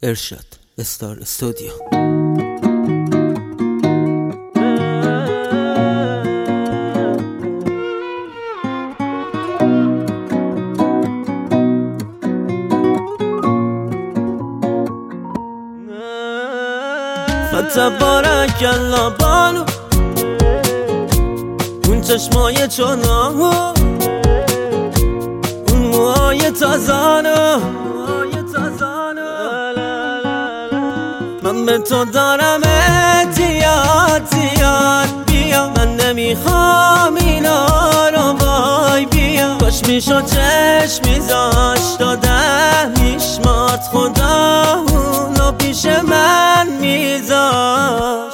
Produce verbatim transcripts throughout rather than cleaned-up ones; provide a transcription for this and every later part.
ارشاد استار استودیو. فتبارک الله بانو، اون چشمای چونامو، اون موهای تازانو، من به تو دارم اتیاد زیاد. بیا من نمیخوام اینا رو، وای بیا کاش میشد چشم میذاش داده میشمارد خدا اونو پیش من میذاش.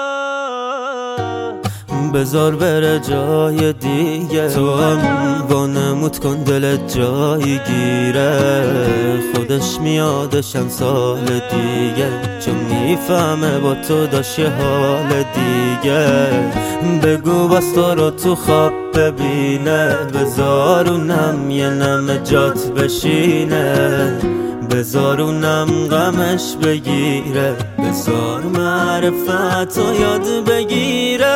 بذار بره جای دیگه، تو هم وانمود کن دلت جایی گیره، خودش میادشم سال دیگه، چون میفهمه با تو داشت یه حال دیگه. بگو بس تو رو تو خواب ببینه، بذار اونم یه نم جات بشینه، بذار اونم غمش بگیره، بذار معرفت رو یاد بگیره.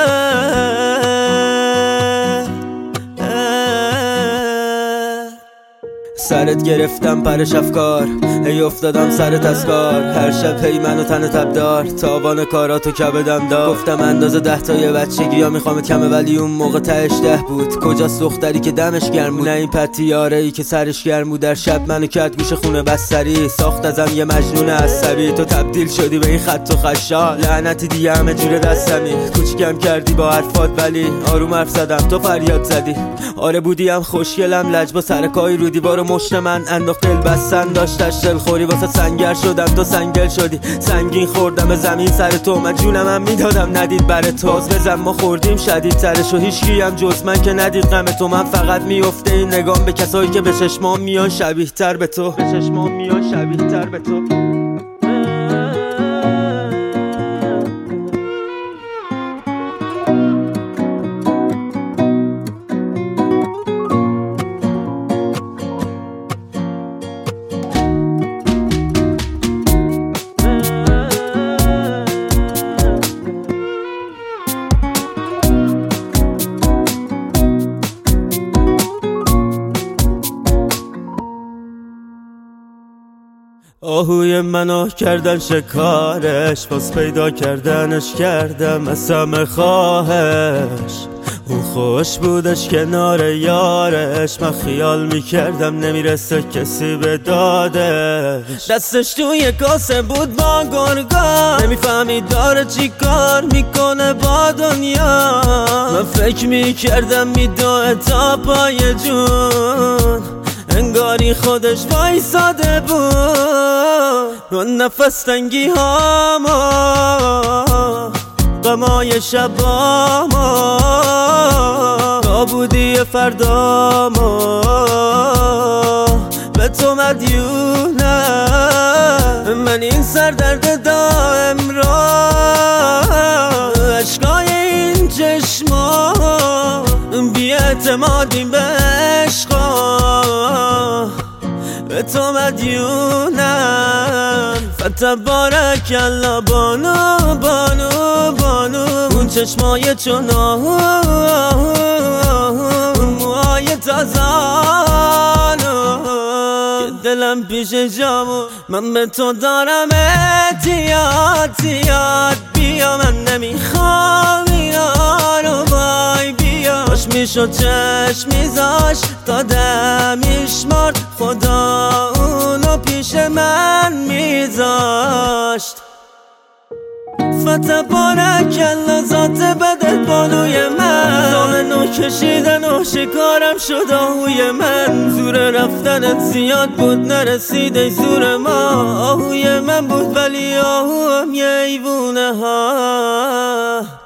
سرت گرفتم پرش افکار، هی افتادم سرت از کار، هر شب هی منو تن تبدار، تاوان کاراتو کبدم دار. گفتم اندازه ده تا یه بچگی ها میخوامت کمه، ولی اون موقع تهش ده بود. کجاست دختری که دمش گرم بود، نه این پتیاره ای که سرش گرم بود. در شب منو کرد گوش خونه بستری، ساخت ازم یه مجنون عصبی. تو تبدیل شدی به این خط و خشال، لعنتی دیگه همه جوره دستمی. کوچیکم کردی با حرفات ولی آروم حرف زدم، تو فریاد زدی. آره بودیم خوشگلم لج با سرکای رو دیوار و مشت من انداخت دل بستن، داشتش دلخوری واسه سنگر شدم، تو سنگل شدی. سنگین خوردم به زمین سر تو، من جونم هم میدادم ندید بر تو. باز بزن ما خوردیم شدید ترش و هیچکی هم جز من که ندید غم تو. من فقط میفته این نگام به کسایی که به چشمام میان شبیه تر به تو، به چشمام میان شبیه تر به تو. آهوی منو کردن شکارش، باز پیدا کردنش کردم از همه خواهش. اون خوش بودش کنار یارش، من خیال میکردم نمیرسه کسی به دادش. دستش توی کاسه بود با گرگا، نمیفهمید داره چی کار میکنه با دنیا. من فکر میکردم میدوه تا پای جون، انگاری خودش وایساده بود. اون نفس تنگی هاما، غمای شباما، تا بودی فرداما، به تو مدیونم. من این سردرد دائم را، عشقای این چشما، بی اعتمادی به عشقا، به تو مدیونم. فتبارک الله بانو بانو بانو، اون چشمای چونامو، اون موهای تازانو، که دلم پیش جامو. من به تو دارم اتیاد زیاد. بیا من نمیخوام اینا رو، وای بیا کاش میشد چشم میذاش داده میشمارد خدا اونو پیش من میذاشت. فتبارک الله ذات بدت بانوی من، زامنو کشیدن و شکارم شد آهوی من. زور رفتنت زیاد بود نرسید ای زور ما، آهوی من بود ولی آهو هم یه ایوونه ها.